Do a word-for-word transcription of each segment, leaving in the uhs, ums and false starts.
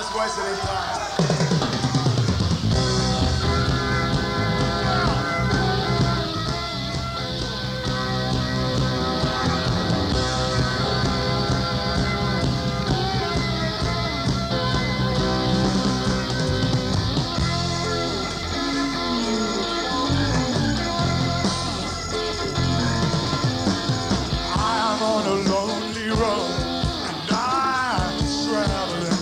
just wasting his time. I'm on a lonely road and I'm traveling,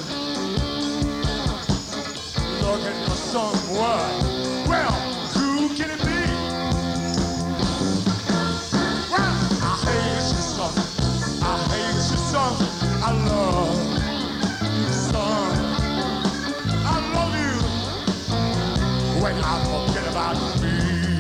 looking for someone. Well, who can it be? Well, I hate you, son. I hate you, son. I love you, son. I love you when I forget about me.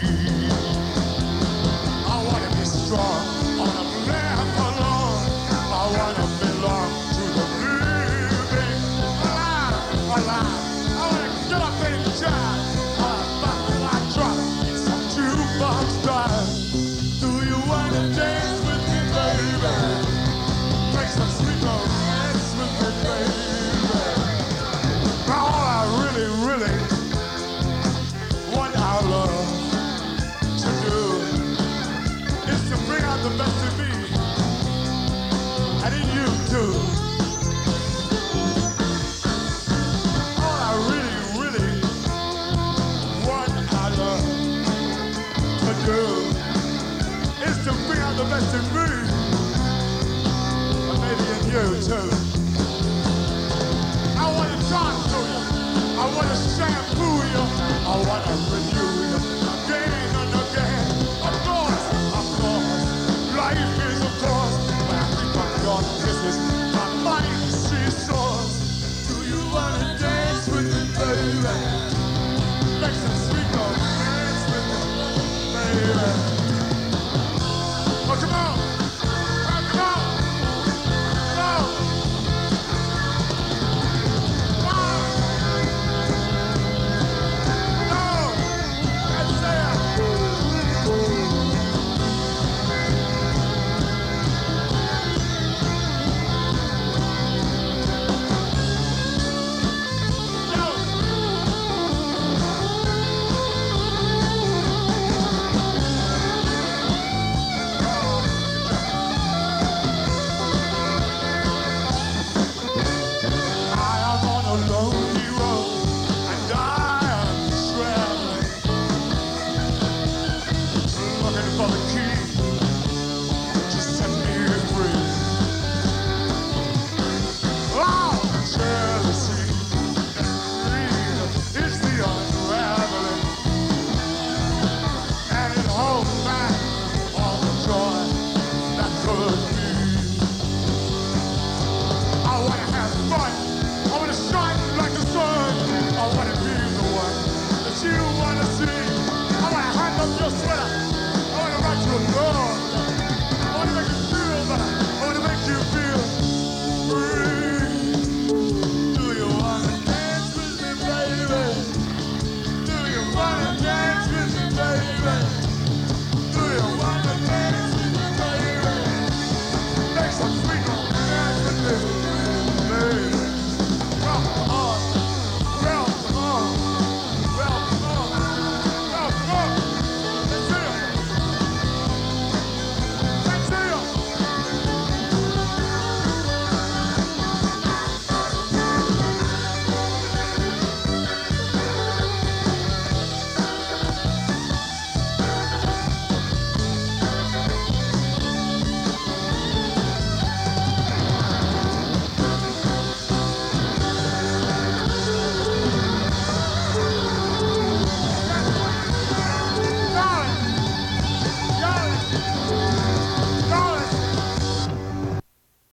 I want to be strong. I want to live alone. I want to belong to the living. Alive, alive. I want to get up and jive. I want to fuck till I drop. It's some jukebox drive. Do you want to dance with me, baby? Play some sweet romance with me, baby. Now all I really, really want our love to do is to bring out the best in me and in you too. All I really, really want our love to do is to bring out the best in me and maybe in you too. I want to talk to you. I want to shampoo you. I want to renew you again and again. Of course, of course. Life is of course, but I think I'm gonna kiss this